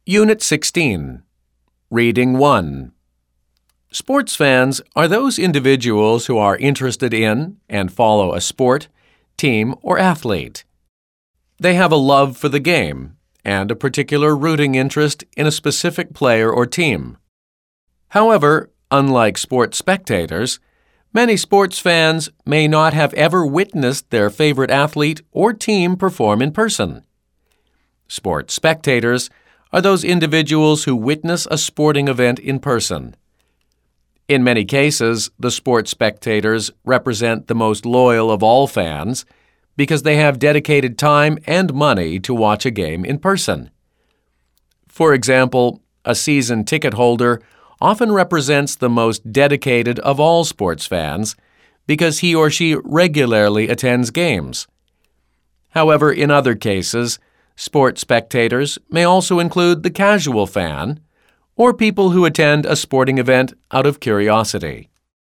Unit 16, Reading 1. Sports fans are those individuals who are interested in and follow a sport, team, or athlete. They have a love for the game and a particular rooting interest in a specific player or team. However, unlike sports spectators, many sports fans may not have ever witnessed their favorite athlete or team perform in person. Sports spectators are those individuals who witness a sporting event in person. In many cases, the sports spectators represent the most loyal of all fans because they have dedicated time and money to watch a game in person. For example, a season ticket holder often represents the most dedicated of all sports fans because he or she regularly attends games. However, in other cases, sports spectators may also include the casual fan or people who attend a sporting event out of curiosity.